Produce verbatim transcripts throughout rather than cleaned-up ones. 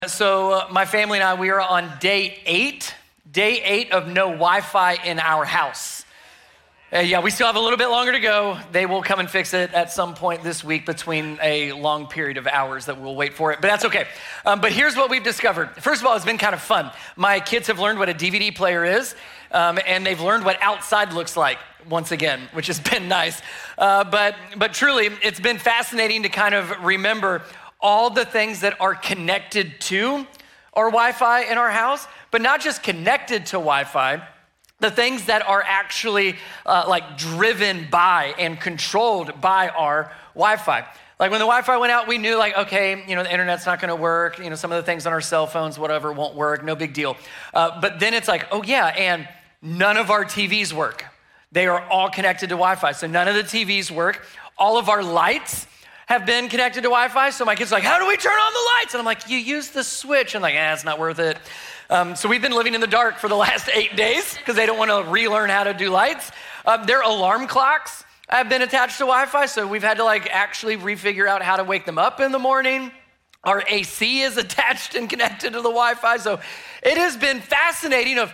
So uh, my family and I, we are on day eight, day eight of no Wi-Fi in our house. Uh, yeah, we still have a little bit longer to go. They will come and fix it at some point this week between a long period of hours that we'll wait for it, but that's okay. Um, but here's what we've discovered. First of all, it's been kind of fun. My kids have learned what a D V D player is, um, and they've learned what outside looks like once again, which has been nice. Uh, but, but truly, it's been fascinating to kind of remember all the things that are connected to our Wi-Fi in our house, but not just connected to Wi-Fi, the things that are actually uh, like driven by and controlled by our Wi-Fi. Like when the Wi-Fi went out, we knew like, okay, you know, the internet's not gonna work, you know, some of the things on our cell phones, whatever, won't work, no big deal. Uh, but then it's like, oh yeah, and none of our T Vs work. They are all connected to Wi-Fi, so none of the T Vs work. All of our lights have been connected to Wi-Fi. So my kids are like, how do we turn on the lights? And I'm like, you use the switch. And like, eh, it's not worth it. Um, so we've been living in the dark for the last eight days because they don't want to relearn how to do lights. Um, their alarm clocks have been attached to Wi-Fi. So we've had to like actually refigure out how to wake them up in the morning. Our A C is attached and connected to the Wi-Fi. So it has been fascinating of,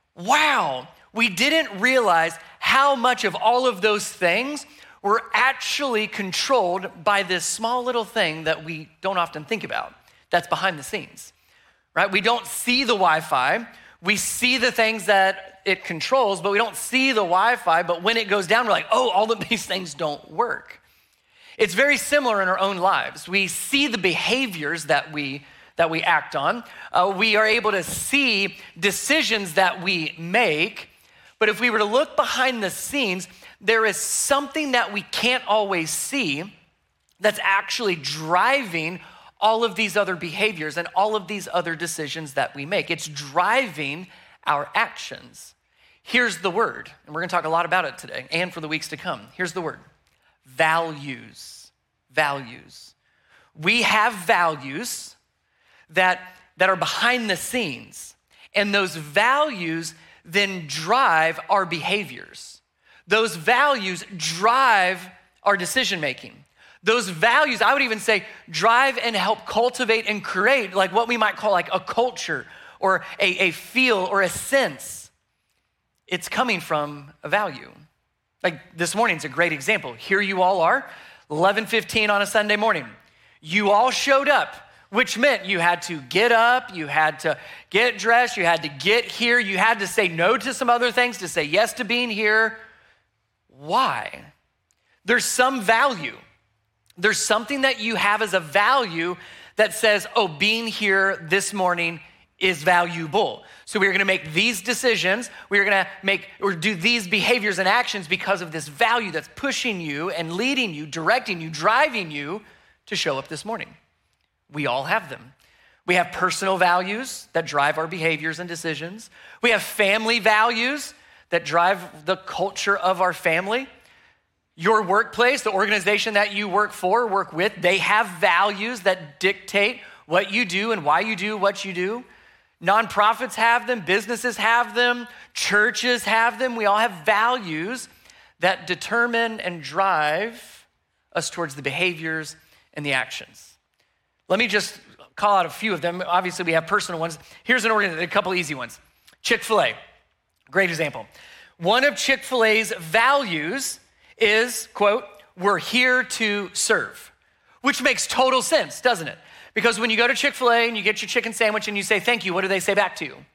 wow, we didn't realize how much of all of those things we're actually controlled by this small little thing that we don't often think about that's behind the scenes, right? We don't see the Wi-Fi. We see the things that it controls, but we don't see the Wi-Fi. But when it goes down, we're like, oh, all of these things don't work. It's very similar in our own lives. We see the behaviors that we that we act on. Uh, we are able to see decisions that we make. But if we were to look behind the scenes, there is something that we can't always see that's actually driving all of these other behaviors and all of these other decisions that we make. It's driving our actions. Here's the word, and we're gonna talk a lot about it today and for the weeks to come. Here's the word, values, values. We have values that, that are behind the scenes, and those values then drive our behaviors. Those values drive our decision-making. Those values, I would even say, drive and help cultivate and create like what we might call like a culture or a, a feel or a sense. It's coming from a value. Like this morning's a great example. Here you all are, eleven fifteen on a Sunday morning. You all showed up, which meant you had to get up, you had to get dressed, you had to get here, you had to say no to some other things to say yes to being here. Why? There's some value. There's something that you have as a value that says, oh, being here this morning is valuable. So we're gonna make these decisions, we're gonna make or do these behaviors and actions because of this value that's pushing you and leading you, directing you, driving you to show up this morning. We all have them. We have personal values that drive our behaviors and decisions. We have family values that drive the culture of our family. Your workplace, the organization that you work for, work with, they have values that dictate what you do and why you do what you do. Nonprofits have them, businesses have them, churches have them. We all have values that determine and drive us towards the behaviors and the actions. Let me just call out a few of them. Obviously, we have personal ones. Here's an organization, a couple easy ones. Chick-fil-A, great example. One of Chick-fil-A's values is, quote, we're here to serve, which makes total sense, doesn't it? Because when you go to Chick-fil-A and you get your chicken sandwich and you say thank you, what do they say back to you?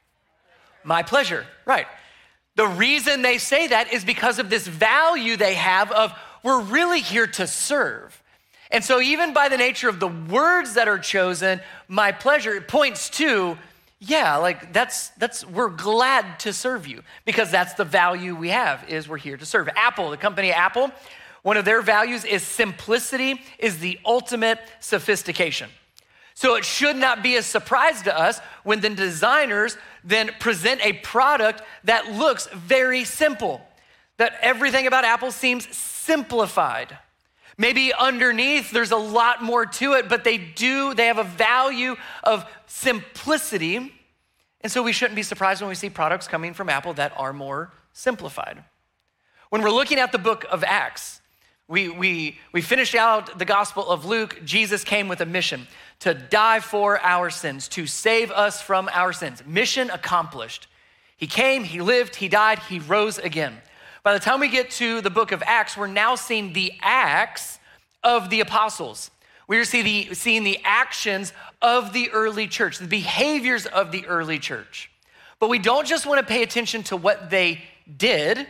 My pleasure, right. The reason they say that is because of this value they have of we're really here to serve. And so even by the nature of the words that are chosen, my pleasure, it points to, yeah, like that's, that's we're glad to serve you because that's the value we have is we're here to serve. Apple, the company Apple, one of their values is simplicity is the ultimate sophistication. So it should not be a surprise to us when the designers then present a product that looks very simple, that everything about Apple seems simplified. Maybe underneath there's a lot more to it, but they do, they have a value of simplicity. And so we shouldn't be surprised when we see products coming from Apple that are more simplified. When we're looking at the book of Acts, We, we, we finished out the Gospel of Luke. Jesus came with a mission to die for our sins, to save us from our sins. Mission accomplished. He came, he lived, he died, he rose again. By the time we get to the book of Acts, we're now seeing the acts of the apostles. We're seeing the, seeing the actions of the early church, the behaviors of the early church. But we don't just want to pay attention to what they did.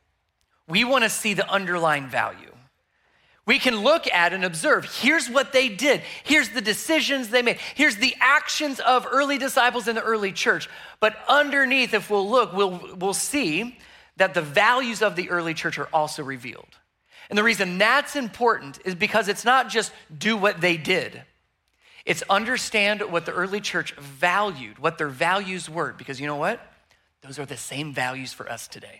We want to see the underlying value. We can look at and observe, here's what they did. Here's the decisions they made. Here's the actions of early disciples in the early church. But underneath, if we'll look, we'll, we'll see that the values of the early church are also revealed. And the reason that's important is because it's not just do what they did. It's understand what the early church valued, what their values were. Because you know what? Those are the same values for us today.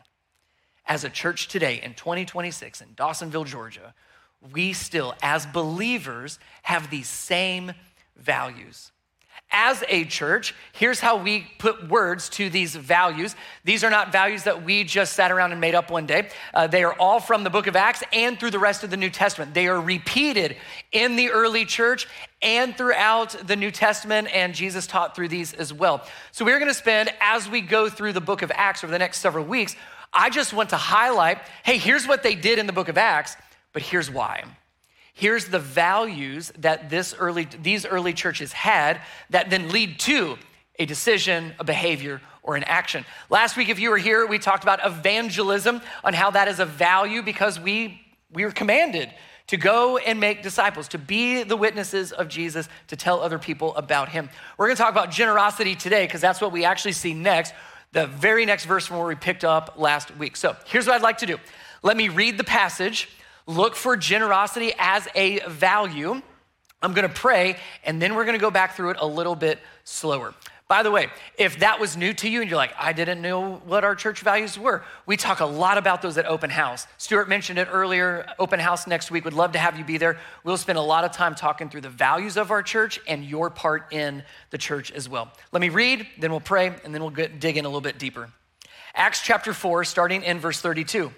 As a church today in twenty twenty-six in Dawsonville, Georgia, we still, as believers, have these same values. As a church, here's how we put words to these values. These are not values that we just sat around and made up one day. Uh, they are all from the book of Acts and through the rest of the New Testament. They are repeated in the early church and throughout the New Testament, and Jesus taught through these as well. So we're gonna spend, as we go through the book of Acts over the next several weeks, I just want to highlight, hey, here's what they did in the book of Acts, but here's why. Here's the values that this early, these early churches had that then lead to a decision, a behavior, or an action. Last week, if you were here, we talked about evangelism, on how that is a value because we, we were commanded to go and make disciples, to be the witnesses of Jesus, to tell other people about him. We're gonna talk about generosity today because that's what we actually see next, the very next verse from where we picked up last week. So here's what I'd like to do. Let me read the passage. Look for generosity as a value. I'm gonna pray, and then we're gonna go back through it a little bit slower. By the way, if that was new to you and you're like, I didn't know what our church values were, we talk a lot about those at Open House. Stuart mentioned it earlier, Open House next week. Would love to have you be there. We'll spend a lot of time talking through the values of our church and your part in the church as well. Let me read, then we'll pray, and then we'll get, dig in a little bit deeper. Acts chapter four, starting in verse thirty-two.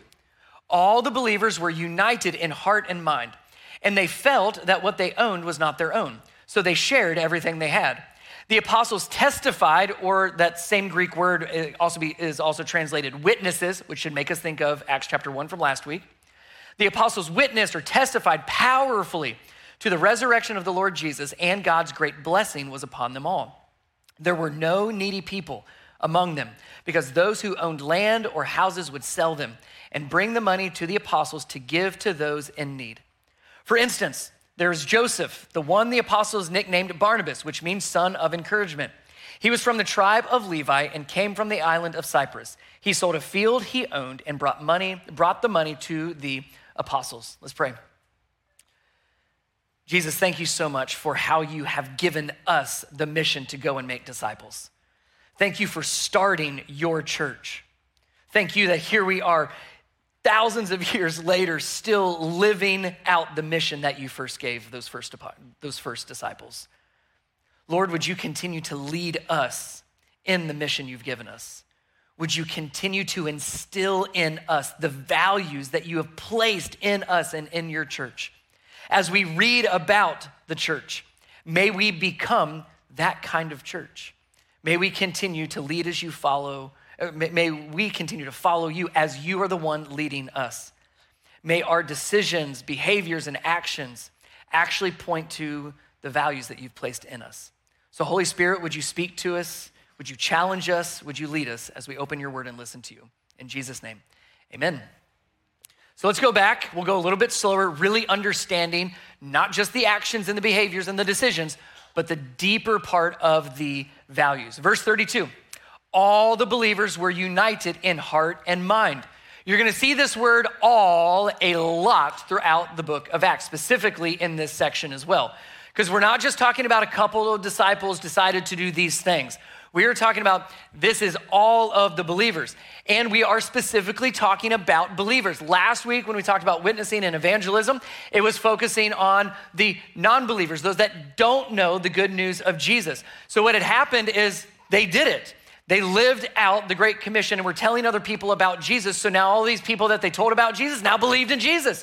All the believers were united in heart and mind, and they felt that what they owned was not their own. So they shared everything they had. The apostles testified, or that same Greek word also be, is also translated witnesses, which should make us think of Acts chapter one from last week. The apostles witnessed or testified powerfully to the resurrection of the Lord Jesus, and God's great blessing was upon them all. There were no needy people among them, because those who owned land or houses would sell them and bring the money to the apostles to give to those in need. For instance, there's Joseph, the one the apostles nicknamed Barnabas, which means son of encouragement. He was from the tribe of Levi and came from the island of Cyprus. He sold a field he owned and brought money, brought the money to the apostles. Let's pray. Jesus, thank you so much for how you have given us the mission to go and make disciples. Thank you for starting your church. Thank you that here we are thousands of years later, still living out the mission that you first gave those first, those first disciples. Lord, would you continue to lead us in the mission you've given us? Would you continue to instill in us the values that you have placed in us and in your church? As we read about the church, may we become that kind of church. May we continue to lead as you follow May we continue to follow you as you are the one leading us. May our decisions, behaviors, and actions actually point to the values that you've placed in us. So Holy Spirit, would you speak to us? Would you challenge us? Would you lead us as we open your word and listen to you? In Jesus' name, amen. So let's go back. We'll go a little bit slower, really understanding not just the actions and the behaviors and the decisions, but the deeper part of the values. Verse thirty-two. All the believers were united in heart and mind. You're gonna see this word all a lot throughout the book of Acts, specifically in this section as well. Because we're not just talking about a couple of disciples decided to do these things. We are talking about this is all of the believers. And we are specifically talking about believers. Last week when we talked about witnessing and evangelism, it was focusing on the non-believers, those that don't know the good news of Jesus. So what had happened is they did it. They lived out the Great Commission and were telling other people about Jesus. So now all these people that they told about Jesus now believed in Jesus.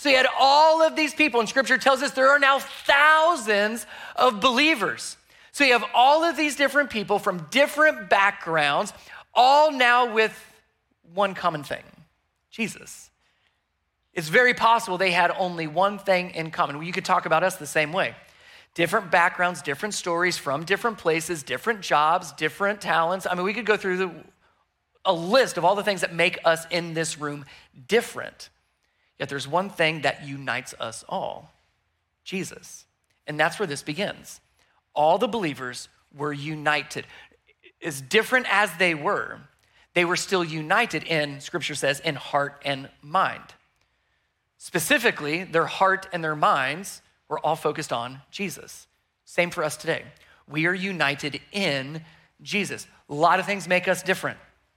So you had all of these people, and scripture tells us there are now thousands of believers. So you have all of these different people from different backgrounds, all now with one common thing, Jesus. It's very possible they had only one thing in common. Well, you could talk about us the same way. Different backgrounds, different stories from different places, different jobs, different talents. I mean, we could go through the, a list of all the things that make us in this room different. Yet there's one thing that unites us all, Jesus. And that's where this begins. All the believers were united. As different as they were, they were still united in, scripture says, in heart and mind. Specifically, their heart and their minds were all focused on Jesus. Same for us today. We are united in Jesus. A lot of things make us different.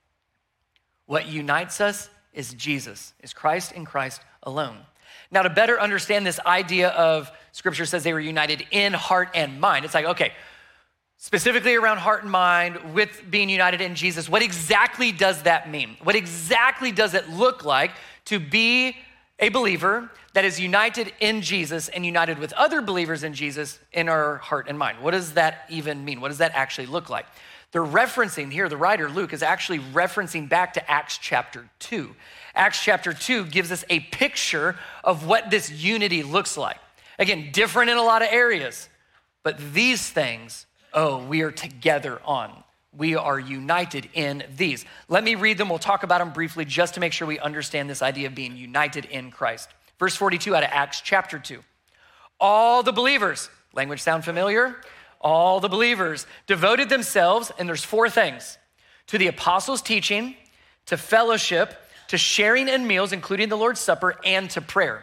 What unites us is Jesus, is Christ and Christ alone. Now, to better understand this idea of, scripture says they were united in heart and mind. It's like, okay, specifically around heart and mind with being united in Jesus, what exactly does that mean? What exactly does it look like to be a believer that is united in Jesus and united with other believers in Jesus in our heart and mind? What does that even mean? What does that actually look like? They're referencing here, the writer Luke is actually referencing back to Acts chapter two. Acts chapter two gives us a picture of what this unity looks like. Again, different in a lot of areas, but these things, oh, we are together on. We are united in these. Let me read them. We'll talk about them briefly just to make sure we understand this idea of being united in Christ. Verse forty-two out of Acts chapter two. All the believers, language sound familiar? All the believers devoted themselves, and there's four things, to the apostles' teaching, to fellowship, to sharing in meals, including the Lord's Supper, and to prayer.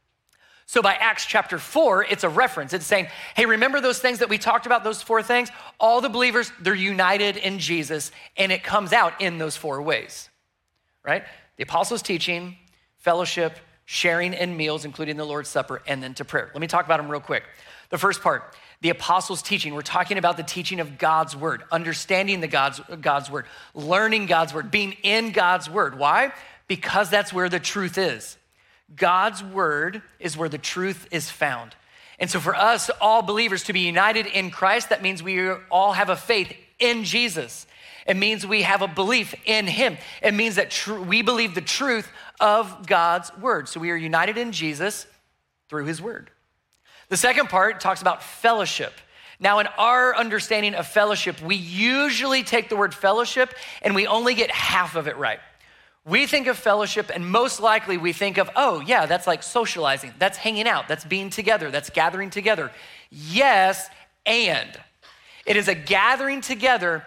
So by Acts chapter four, it's a reference. It's saying, hey, remember those things that we talked about, those four things? All the believers, they're united in Jesus, and it comes out in those four ways, right? The apostles' teaching, fellowship, sharing in meals, including the Lord's Supper, and then to prayer. Let me talk about them real quick. The first part, the apostles' teaching. We're talking about the teaching of God's word, understanding the God's, God's word, learning God's word, being in God's word. Why? Because that's where the truth is. God's word is where the truth is found. And so for us, all believers, to be united in Christ, that means we all have a faith in Jesus. It means we have a belief in him. It means that tr- we believe the truth of God's word. So we are united in Jesus through his word. The second part talks about fellowship. Now, in our understanding of fellowship, we usually take the word fellowship and we only get half of it right. We think of fellowship, and most likely we think of, oh yeah, that's like socializing, that's hanging out, that's being together, that's gathering together. Yes, and it is a gathering together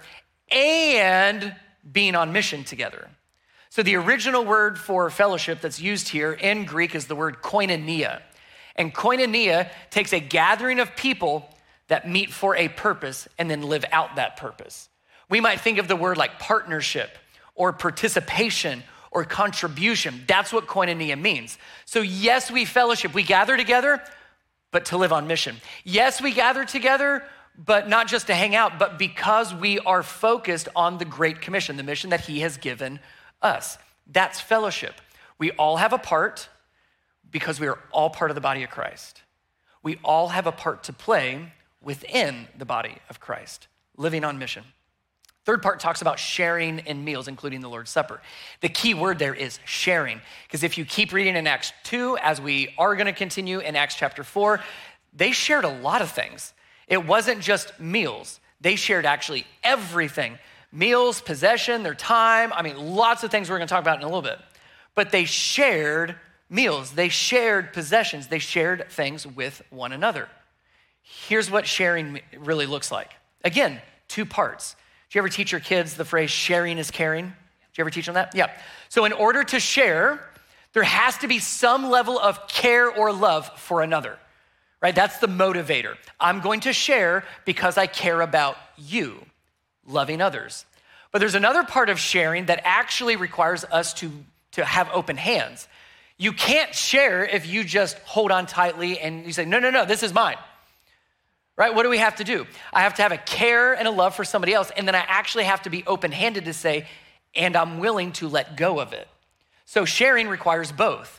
and being on mission together. So the original word for fellowship that's used here in Greek is the word koinonia. And koinonia takes a gathering of people that meet for a purpose and then live out that purpose. We might think of the word like partnership or participation or contribution. That's what koinonia means. So yes, we fellowship, we gather together, but to live on mission. Yes, we gather together, but not just to hang out, but because we are focused on the Great Commission, the mission that he has given us. That's fellowship. We all have a part because we are all part of the body of Christ. We all have a part to play within the body of Christ, living on mission. Third part talks about sharing in meals, including the Lord's Supper. The key word there is sharing, because if you keep reading in Acts two, as we are gonna continue in Acts chapter four, they shared a lot of things. It wasn't just meals. They shared actually everything. Meals, possession, their time. I mean, lots of things we're gonna talk about in a little bit. But they shared meals. They shared possessions. They shared things with one another. Here's what sharing really looks like. Again, two parts. Did you ever teach your kids the phrase sharing is caring? Did you ever teach them that? Yeah. So in order to share, there has to be some level of care or love for another, right? That's the motivator. I'm going to share because I care about you, loving others. But there's another part of sharing that actually requires us to, to have open hands. You can't share if you just hold on tightly and you say, no, no, no, this is mine. Right? What do we have to do? I have to have a care and a love for somebody else, and then I actually have to be open-handed to say, and I'm willing to let go of it. So sharing requires both.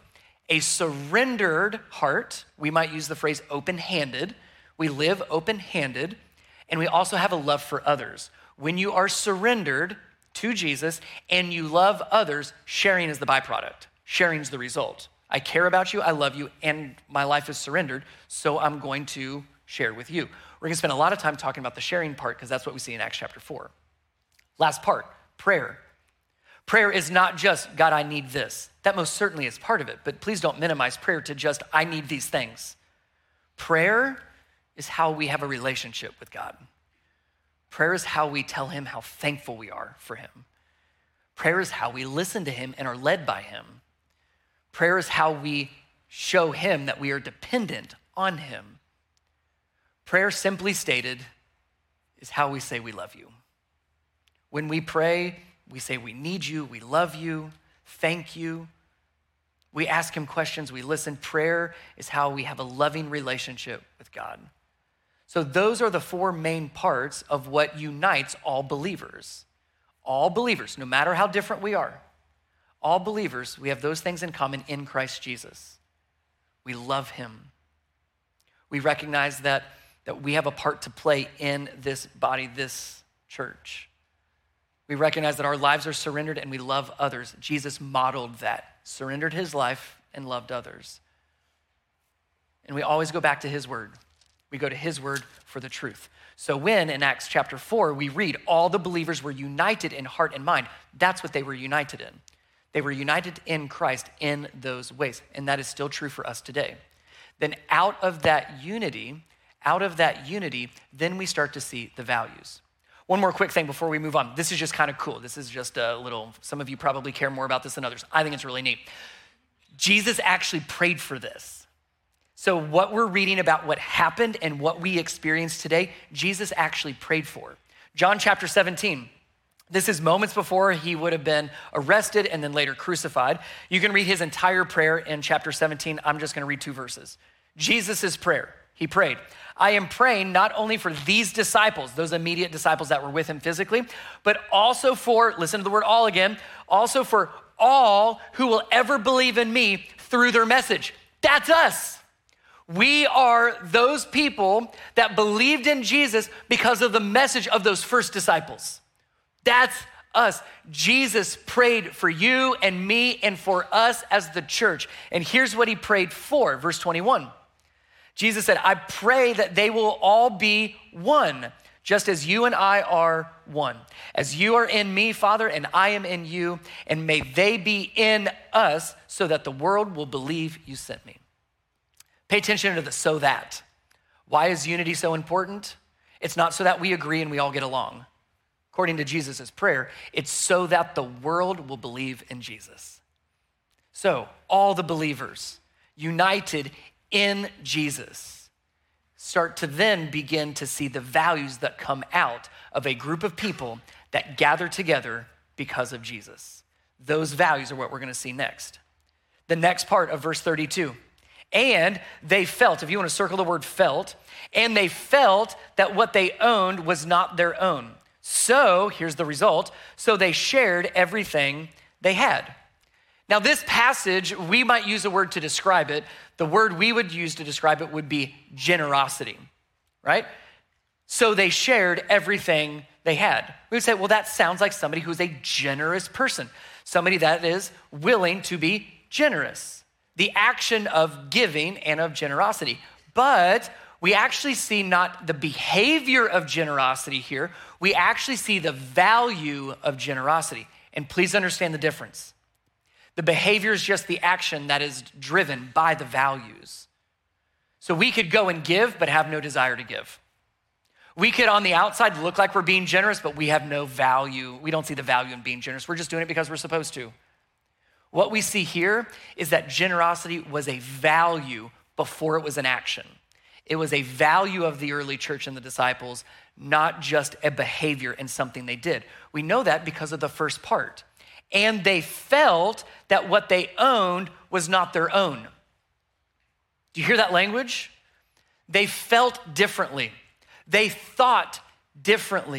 a surrendered heart. We might use the phrase open-handed. We live open-handed, and we also have a love for others. When you are surrendered to Jesus and you love others, sharing is the byproduct. Sharing is the result. I care about you, I love you, and my life is surrendered, so I'm going to share with you. We're gonna spend a lot of time talking about the sharing part because that's what we see in Acts chapter four. Last part, prayer. Prayer is not just, God, I need this. That most certainly is part of it, but please don't minimize prayer to just, I need these things. Prayer is how we have a relationship with God. Prayer is how we tell him how thankful we are for him. Prayer is how we listen to him and are led by him. Prayer is how we show him that we are dependent on him. Prayer, simply stated, is how we say we love you. When we pray, we say we need you, we love you, thank you. We ask him questions, we listen. Prayer is how we have a loving relationship with God. So those are the four main parts of what unites all believers. All believers, no matter how different we are, all believers, we have those things in common in Christ Jesus. We love him. We recognize that, that we have a part to play in this body, this church. We recognize that our lives are surrendered and we love others. Jesus modeled that, surrendered his life and loved others. And we always go back to his word. We go to his word for the truth. So when in Acts chapter four, we read all the believers were united in heart and mind, that's what they were united in. They were united in Christ in those ways. And that is still true for us today. Then out of that unity, out of that unity, then we start to see the values. One more quick thing before we move on. This is just kind of cool. This is just a little, some of you probably care more about this than others. I think it's really neat. Jesus actually prayed for this. So what we're reading about what happened and what we experience today, Jesus actually prayed for. John chapter seventeen. This is moments before he would have been arrested and then later crucified. You can read his entire prayer in chapter seventeen. I'm just gonna read two verses. Jesus' prayer, he prayed, I am praying not only for these disciples, those immediate disciples that were with him physically, but also for, listen to the word all again, also for all who will ever believe in me through their message. That's us. We are those people that believed in Jesus because of the message of those first disciples. That's us. Jesus prayed for you and me and for us as the church. And here's what he prayed for, verse twenty-one. Jesus said, I pray that they will all be one, just as you and I are one. As you are in me, Father, and I am in you, and may they be in us so that the world will believe you sent me. Pay attention to the so that. Why is unity so important? It's not so that we agree and we all get along. According to Jesus' prayer, it's so that the world will believe in Jesus. So all the believers united in Jesus start to then begin to see the values that come out of a group of people that gather together because of Jesus. Those values are what we're gonna see next. The next part of verse thirty-two. And they felt, if you want to circle the word felt, and they felt that what they owned was not their own. So, here's the result, so they shared everything they had. Now this passage, we might use a word to describe it. The word we would use to describe it would be generosity, right? So they shared everything they had. We would say, well, that sounds like somebody who's a generous person, somebody that is willing to be generous. The action of giving and of generosity. But we actually see not the behavior of generosity here, we actually see the value of generosity. And please understand the difference. The behavior is just the action that is driven by the values. So we could go and give, but have no desire to give. We could on the outside look like we're being generous, but we have no value. We don't see the value in being generous. We're just doing it because we're supposed to. What we see here is that generosity was a value before it was an action. It was a value of the early church and the disciples, not just a behavior and something they did. We know that because of the first part. And they felt that what they owned was not their own. Do you hear that language? They felt differently. They thought differently.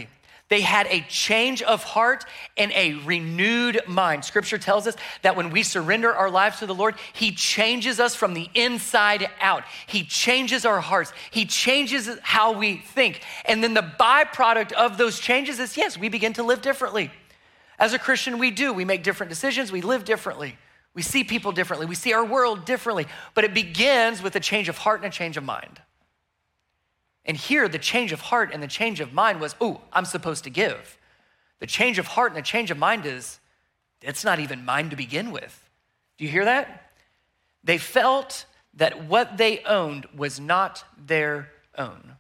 They had a change of heart and a renewed mind. Scripture tells us that when we surrender our lives to the Lord, he changes us from the inside out. He changes our hearts. He changes how we think. And then the byproduct of those changes is, yes, we begin to live differently. As a Christian, we do. We make different decisions. We live differently. We see people differently. We see our world differently. But it begins with a change of heart and a change of mind. And here, the change of heart and the change of mind was, oh, I'm supposed to give. The change of heart and the change of mind is, it's not even mine to begin with. Do you hear that? They felt that what they owned was not their own.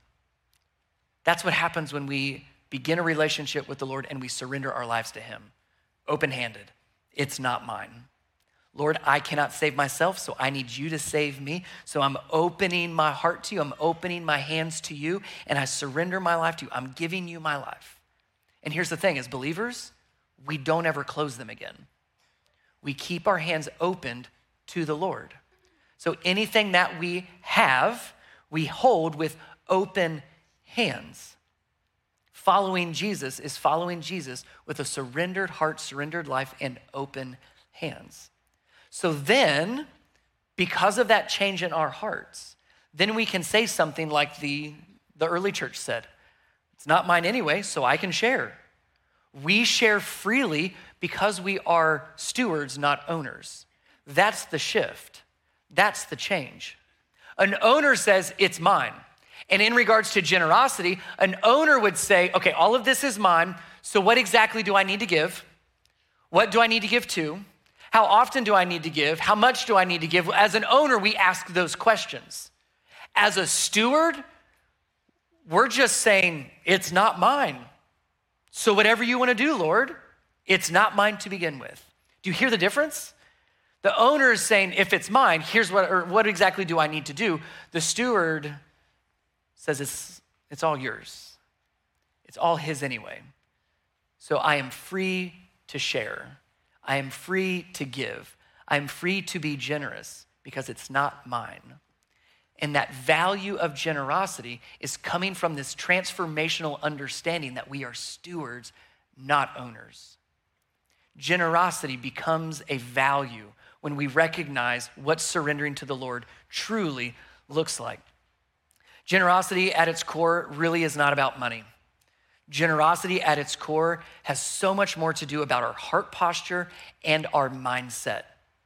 That's what happens when we begin a relationship with the Lord and we surrender our lives to him, open-handed. It's not mine. Lord, I cannot save myself, so I need you to save me. So I'm opening my heart to you. I'm opening my hands to you, and I surrender my life to you. I'm giving you my life. And here's the thing, as believers, we don't ever close them again. We keep our hands opened to the Lord. So anything that we have, we hold with open hands. Following Jesus is following Jesus with a surrendered heart, surrendered life, and open hands. So then, because of that change in our hearts, then we can say something like the, the early church said, it's not mine anyway, so I can share. We share freely because we are stewards, not owners. That's the shift. That's the change. An owner says, it's mine. And in regards to generosity, an owner would say, okay, all of this is mine, so what exactly do I need to give? What do I need to give to? How often do I need to give? How much do I need to give? As an owner, we ask those questions. As a steward, we're just saying, it's not mine. So whatever you want to do, Lord, it's not mine to begin with. Do you hear the difference? The owner is saying, if it's mine, here's what, or what exactly do I need to do? The steward says, it's, it's all yours. It's all his anyway. So I am free to share. I am free to give. I am free to be generous because it's not mine. And that value of generosity is coming from this transformational understanding that we are stewards, not owners. Generosity becomes a value when we recognize what surrendering to the Lord truly looks like. Generosity at its core really is not about money. Generosity at its core has so much more to do about our heart posture and our mindset.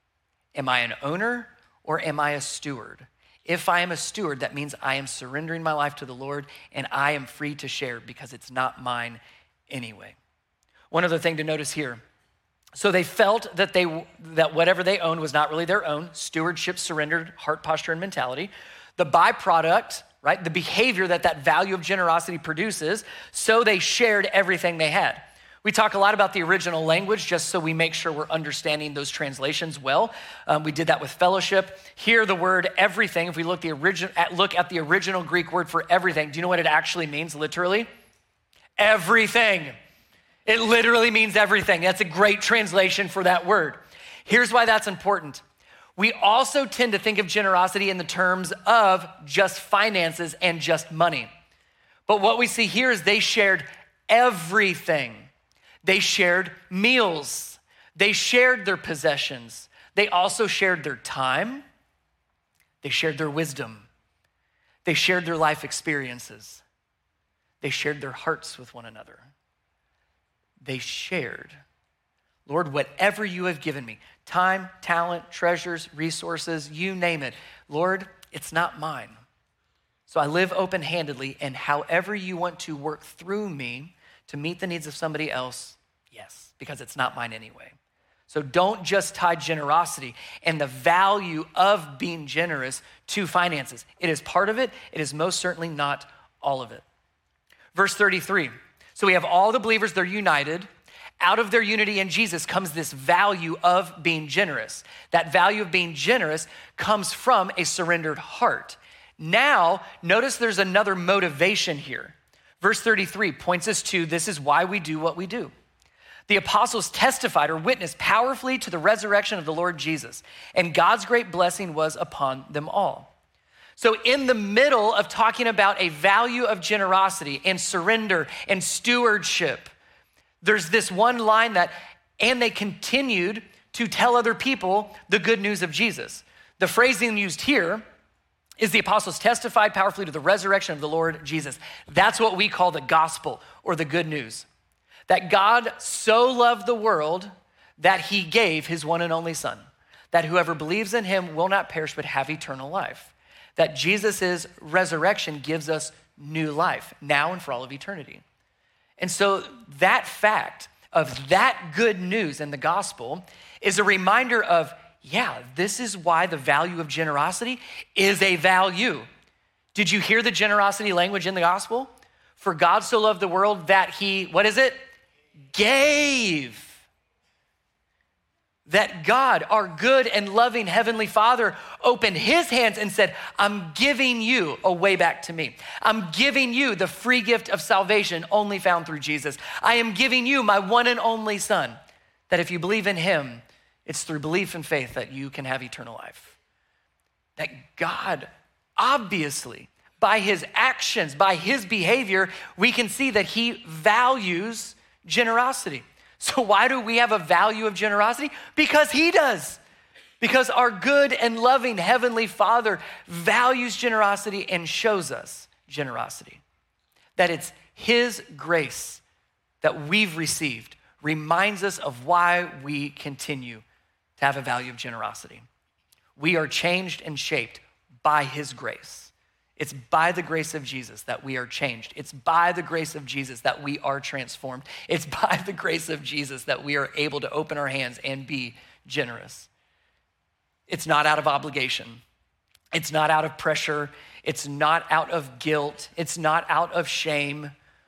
Am I an owner or am I a steward? If I am a steward, that means I am surrendering my life to the Lord and I am free to share because it's not mine anyway. One other thing to notice here. So they felt that they that whatever they owned was not really their own. Stewardship, surrendered heart posture and mentality. The byproduct, right? The behavior that that value of generosity produces, so they shared everything they had. We talk a lot about the original language just so we make sure we're understanding those translations well. Um, we did that with fellowship. Here, the word everything, if we look, the origi- at, look at the original Greek word for everything, do you know what it actually means literally? Everything. It literally means everything. That's a great translation for that word. Here's why that's important. We also tend to think of generosity in the terms of just finances and just money. But what we see here is they shared everything. They shared meals. They shared their possessions. They also shared their time. They shared their wisdom. They shared their life experiences. They shared their hearts with one another. They shared. Lord, whatever you have given me, time, talent, treasures, resources, you name it. Lord, it's not mine. So I live open-handedly, and however you want to work through me to meet the needs of somebody else, yes, because it's not mine anyway. So don't just tie generosity and the value of being generous to finances. It is part of it. It is most certainly not all of it. Verse thirty-three. So we have all the believers, they're united. Out of their unity in Jesus comes this value of being generous. That value of being generous comes from a surrendered heart. Now, notice there's another motivation here. Verse thirty-three points us to this is why we do what we do. The apostles testified or witnessed powerfully to the resurrection of the Lord Jesus, and God's great blessing was upon them all. So in the middle of talking about a value of generosity and surrender and stewardship, there's this one line that, and they continued to tell other people the good news of Jesus. The phrasing used here is the apostles testified powerfully to the resurrection of the Lord Jesus. That's what we call the gospel or the good news. That God so loved the world that he gave his one and only son, that whoever believes in him will not perish but have eternal life. That Jesus' resurrection gives us new life now and for all of eternity. And so that fact of that good news in the gospel is a reminder of, yeah, this is why the value of generosity is a value. Did you hear the generosity language in the gospel? For God so loved the world that he, what is it? Gave. That God, our good and loving Heavenly Father, opened his hands and said, I'm giving you a way back to me. I'm giving you the free gift of salvation only found through Jesus. I am giving you my one and only son, that if you believe in him, it's through belief and faith that you can have eternal life. That God, obviously, by his actions, by his behavior, we can see that he values generosity. So why do we have a value of generosity? Because he does. Because our good and loving Heavenly Father values generosity and shows us generosity. That it's his grace that we've received reminds us of why we continue to have a value of generosity. We are changed and shaped by his grace. It's by the grace of Jesus that we are changed. It's by the grace of Jesus that we are transformed. It's by the grace of Jesus that we are able to open our hands and be generous. It's not out of obligation. It's not out of pressure. It's not out of guilt. It's not out of shame.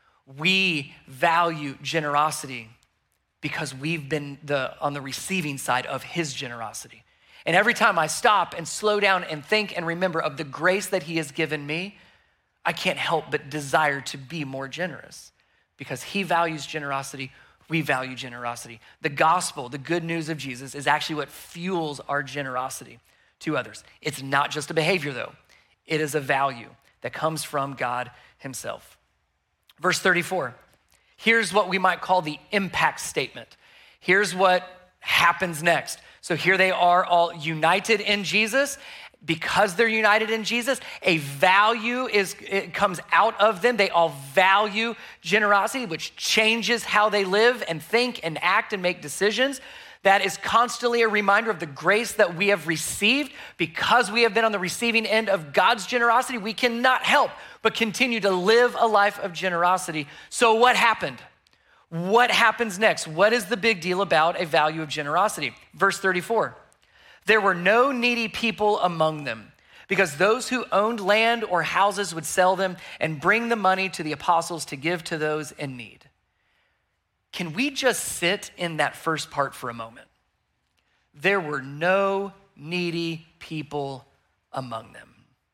We value generosity because we've been the, on the receiving side of his generosity. And every time I stop and slow down and think and remember of the grace that he has given me, I can't help but desire to be more generous because he values generosity. We value generosity. The gospel, the good news of Jesus, is actually what fuels our generosity to others. It's not just a behavior though. It is a value that comes from God himself. Verse thirty-four, here's what we might call the impact statement. Here's what happens next. So here they are all united in Jesus. Because they're united in Jesus, a value is it comes out of them. They all value generosity, which changes how they live and think and act and make decisions. That is constantly a reminder of the grace that we have received. Because we have been on the receiving end of God's generosity, we cannot help but continue to live a life of generosity. So what happened? What happens next? What is the big deal about a value of generosity? Verse thirty-four, there were no needy people among them because those who owned land or houses would sell them and bring the money to the apostles to give to those in need. Can we just sit in that first part for a moment? There were no needy people among them.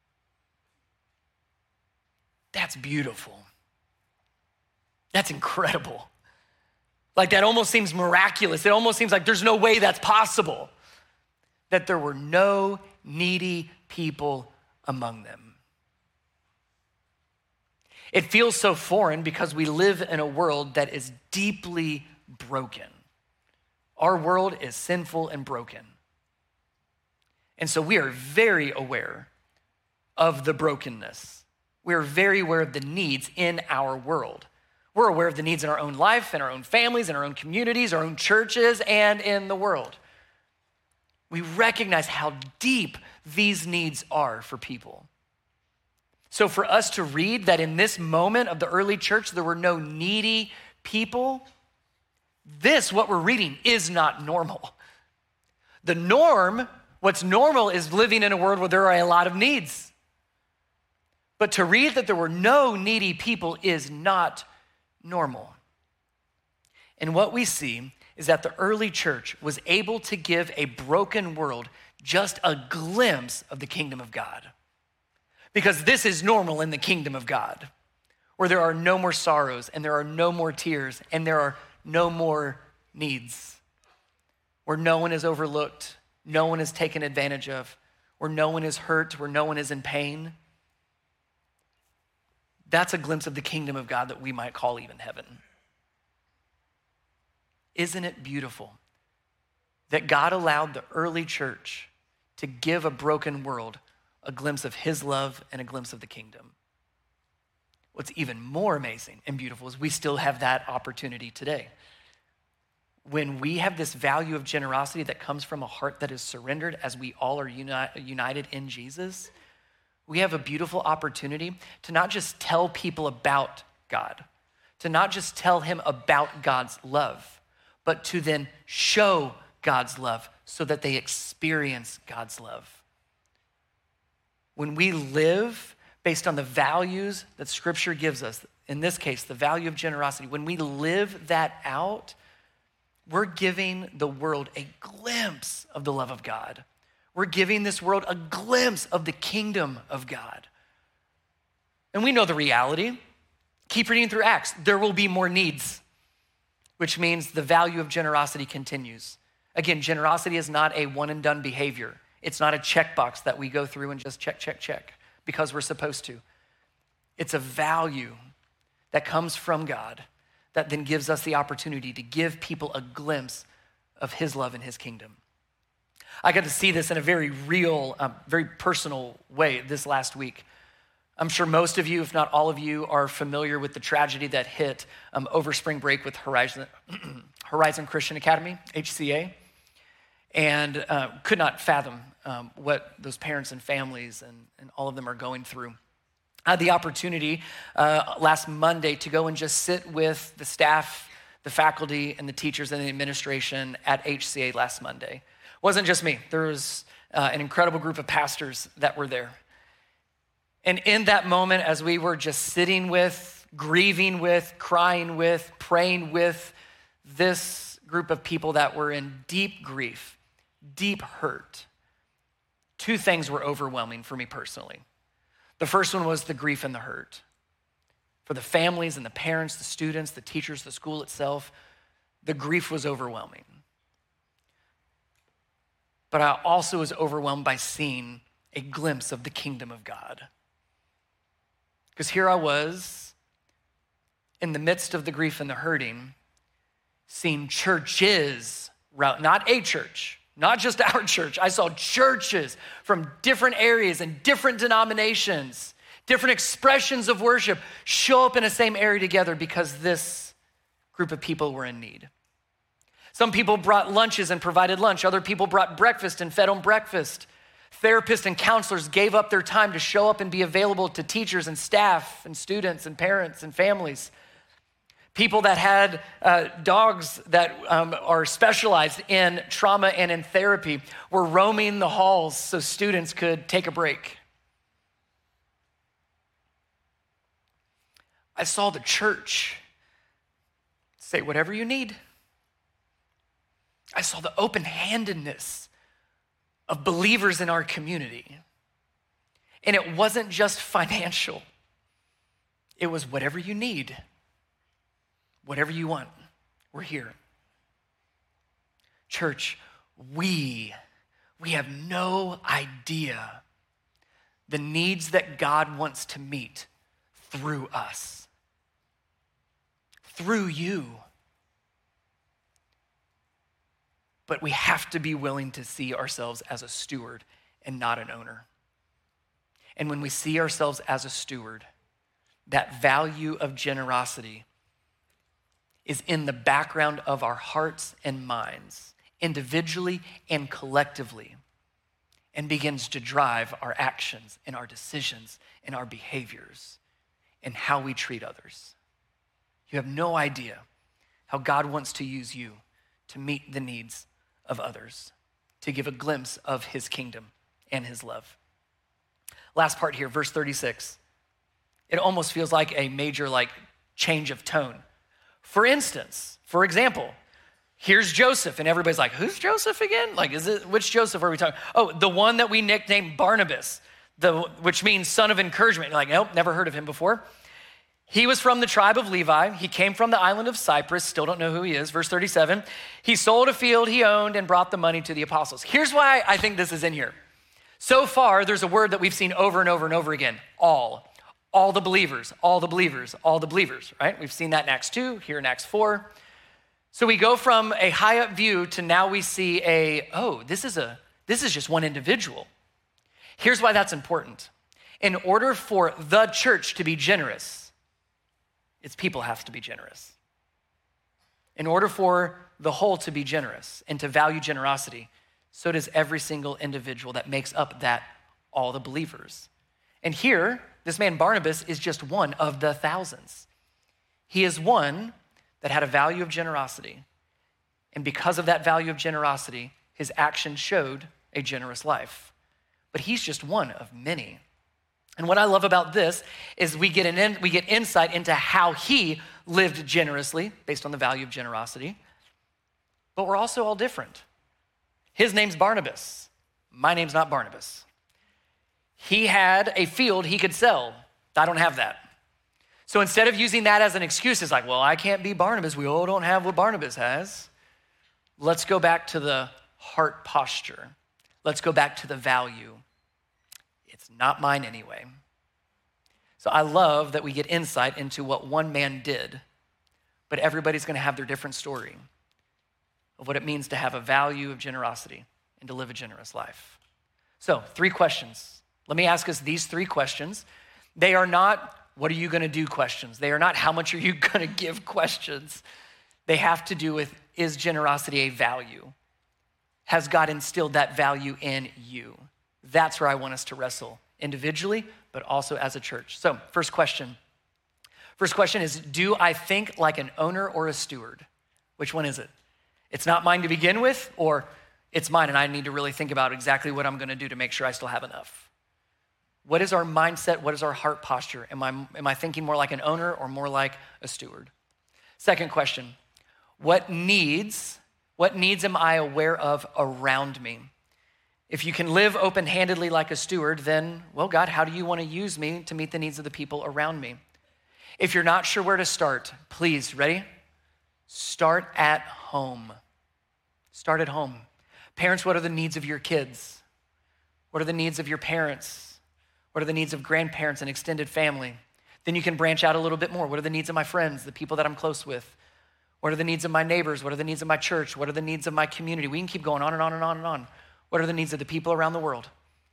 That's beautiful. That's incredible. Like that almost seems miraculous. It almost seems like there's no way that's possible. That there were no needy people among them. It feels so foreign because we live in a world that is deeply broken. Our world is sinful and broken. And so we are very aware of the brokenness. We are very aware of the needs in our world. We're aware of the needs in our own life, in our own families, in our own communities, our own churches, and in the world. We recognize how deep these needs are for people. So for us to read that in this moment of the early church, there were no needy people, this, what we're reading, is not normal. The norm, what's normal is living in a world where there are a lot of needs. But to read that there were no needy people is not normal. And what we see is that the early church was able to give a broken world just a glimpse of the kingdom of God. Because this is normal in the kingdom of God, where there are no more sorrows and there are no more tears and there are no more needs, where no one is overlooked, no one is taken advantage of, where no one is hurt, where no one is in pain. That's a glimpse of the kingdom of God that we might call even heaven. Isn't it beautiful that God allowed the early church to give a broken world a glimpse of his love and a glimpse of the kingdom? What's even more amazing and beautiful is we still have that opportunity today. When we have this value of generosity that comes from a heart that is surrendered as we all are uni- united in Jesus, we have a beautiful opportunity to not just tell people about God, to not just tell him about God's love, but to then show God's love so that they experience God's love. When we live based on the values that Scripture gives us, in this case, the value of generosity, when we live that out, we're giving the world a glimpse of the love of God. We're giving this world a glimpse of the kingdom of God. And we know the reality. Keep reading through Acts. There will be more needs, which means the value of generosity continues. Again, generosity is not a one and done behavior. It's not a checkbox that we go through and just check, check, check because we're supposed to. It's a value that comes from God that then gives us the opportunity to give people a glimpse of his love and his kingdom. I got to see this in a very real, um, very personal way this last week. I'm sure most of you, if not all of you, are familiar with the tragedy that hit um, over spring break with Horizon, Horizon Christian Academy, H C A, and uh, could not fathom um, what those parents and families and, and all of them are going through. I had the opportunity uh, last Monday to go and just sit with the staff, the faculty, and the teachers and the administration at H C A last Monday. It wasn't just me. There was uh, an incredible group of pastors that were there. And in that moment, as we were just sitting with, grieving with, crying with, praying with this group of people that were in deep grief, deep hurt, two things were overwhelming for me personally. The first one was the grief and the hurt. For the families and the parents, the students, the teachers, the school itself, the grief was overwhelming. But I also was overwhelmed by seeing a glimpse of the kingdom of God. Because here I was, in the midst of the grief and the hurting, seeing churches, not a church, not just our church. I saw churches from different areas and different denominations, different expressions of worship show up in the same area together because this group of people were in need. Some people brought lunches and provided lunch. Other people brought breakfast and fed on breakfast. Therapists and counselors gave up their time to show up and be available to teachers and staff and students and parents and families. People that had uh, dogs that um, are specialized in trauma and in therapy were roaming the halls so students could take a break. I saw the church say, whatever you need. I saw the open-handedness of believers in our community. And it wasn't just financial. It was whatever you need. Whatever you want, we're here. Church, we, we have no idea the needs that God wants to meet through us, through you. But we have to be willing to see ourselves as a steward and not an owner. And when we see ourselves as a steward, that value of generosity is in the background of our hearts and minds, individually and collectively, and begins to drive our actions and our decisions and our behaviors and how we treat others. You have no idea how God wants to use you to meet the needs of others, to give a glimpse of his kingdom and his love. Last part here, verse thirty-six. It almost feels like a major like change of tone. For instance, for example, here's Joseph, and everybody's like, who's Joseph again? Like, is it, which Joseph are we talking? Oh, the one that we nicknamed Barnabas, the, which means son of encouragement. You're like, nope, never heard of him before. He was from the tribe of Levi. He came from the island of Cyprus. Still don't know who he is. Verse thirty-seven, he sold a field he owned and brought the money to the apostles. Here's why I think this is in here. So far, there's a word that we've seen over and over and over again, all. All the believers, all the believers, all the believers, right? We've seen that in Acts two, here in Acts four. So we go from a high up view to now we see a, oh, this is a, this is just one individual. Here's why that's important. In order for the church to be generous, its people have to be generous. In order for the whole to be generous and to value generosity, so does every single individual that makes up that, all the believers. And here, this man Barnabas is just one of the thousands. He is one that had a value of generosity. And because of that value of generosity, his action showed a generous life. But he's just one of many. And what I love about this is we get an in, we get insight into how he lived generously based on the value of generosity. But we're also all different. His name's Barnabas. My name's not Barnabas. He had a field he could sell. I don't have that. So instead of using that as an excuse, it's like, well, I can't be Barnabas. We all don't have what Barnabas has. Let's go back to the heart posture. Let's go back to the value. It's not mine anyway. So I love that we get insight into what one man did, but everybody's going to have their different story of what it means to have a value of generosity and to live a generous life. So three questions. Let me ask us these three questions. They are not, what are you going to do questions. They are not, how much are you going to give questions. They have to do with, is generosity a value? Has God instilled that value in you? That's where I want us to wrestle individually, but also as a church. So first question. First question is, do I think like an owner or a steward? Which one is it? It's not mine to begin with, or it's mine and I need to really think about exactly what I'm going to do to make sure I still have enough. What is our mindset? What is our heart posture? Am I, am I thinking more like an owner or more like a steward? Second question, what needs, what needs am I aware of around me? If you can live open-handedly like a steward, then, well, God, how do you want to use me to meet the needs of the people around me? If you're not sure where to start, please, ready? Start at home. Start at home. Parents, what are the needs of your kids? What are the needs of your parents? What are the needs of grandparents and extended family? Then you can branch out a little bit more. What are the needs of my friends, the people that I'm close with? What are the needs of my neighbors? What are the needs of my church? What are the needs of my community? We can keep going on and on and on and on. What are the needs of the people around the world?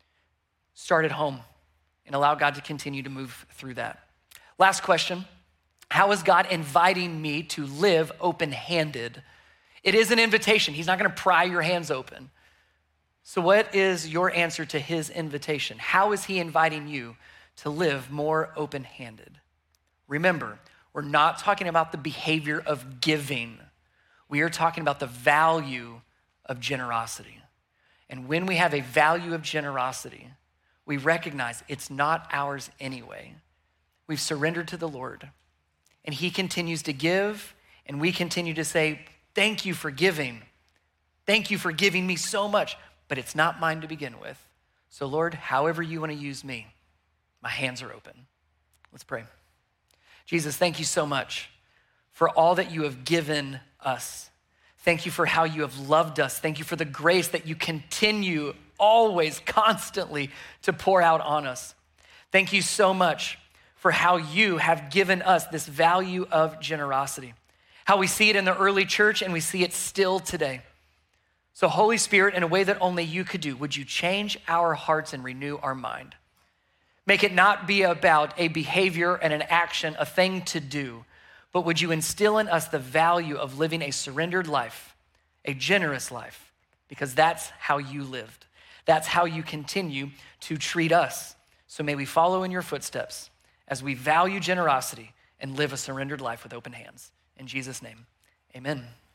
Start at home and allow God to continue to move through that. Last question, how is God inviting me to live open-handed? It is an invitation. He's not gonna pry your hands open. So what is your answer to his invitation? How is he inviting you to live more open-handed? Remember, we're not talking about the behavior of giving. We are talking about the value of generosity. And when we have a value of generosity, we recognize it's not ours anyway. We've surrendered to the Lord, and he continues to give, and we continue to say, thank you for giving. Thank you for giving me so much. But it's not mine to begin with. So Lord, however you want to use me, my hands are open. Let's pray. Jesus, thank you so much for all that you have given us. Thank you for how you have loved us. Thank you for the grace that you continue always, constantly to pour out on us. Thank you so much for how you have given us this value of generosity, how we see it in the early church and we see it still today. So Holy Spirit, in a way that only you could do, would you change our hearts and renew our mind? Make it not be about a behavior and an action, a thing to do, but would you instill in us the value of living a surrendered life, a generous life, because that's how you lived. That's how you continue to treat us. So may we follow in your footsteps as we value generosity and live a surrendered life with open hands. In Jesus' name, amen.